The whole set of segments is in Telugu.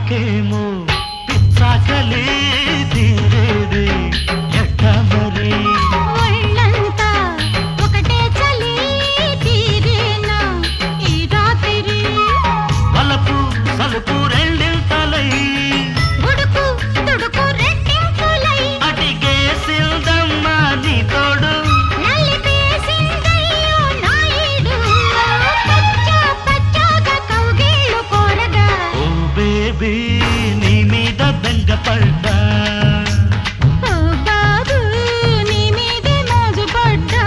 నాకేమో పిచ్చాకలే తీరేది ఎట్ట మరి ఒళ్ళంతా ఒకటే చలి తీరేనా ఈ రాత్రి వలపు సలుపు రెండింతలై ఉడుకు తుడుకు రెట్టింపులై అడిగేసిందమ్మా నీ తోడు నలిపేసిందయ్యో నాయుడు పచ్చగా కౌగిళ్ళు కోరగా ఓ బేబీ నీ మీద బెంగపడ్డా ఓ బాబు నీ మీదే మోజు పడ్డా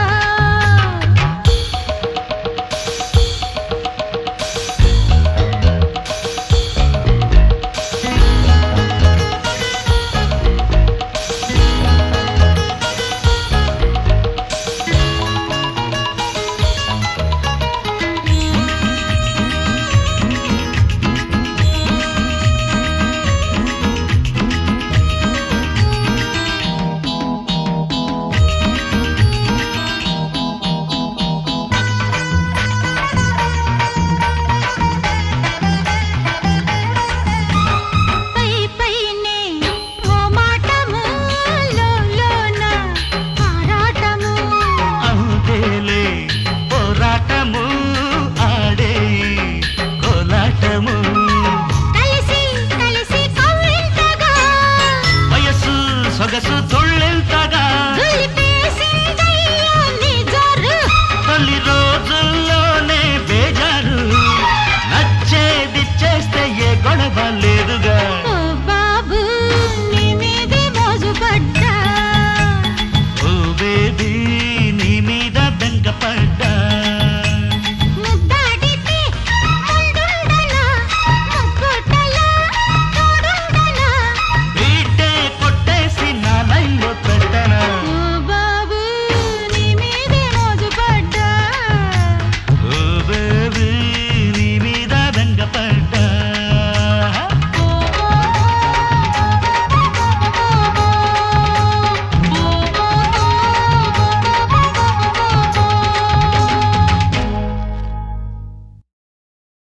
పై పైనే ఓ మాటము లోలోన ఆరాటము అంతేలే పోరాటము ఆడే కోలాటము కలిసి కలిసి కవ్వింతగా వయసు సొగసు తొళ్ళెంతగా దులిపేసిందయ్యో నీ జోరు తొలి రోజుల్లోనే బేజారు నచ్చేది చేస్తే ఏ గొడవ లేదుగా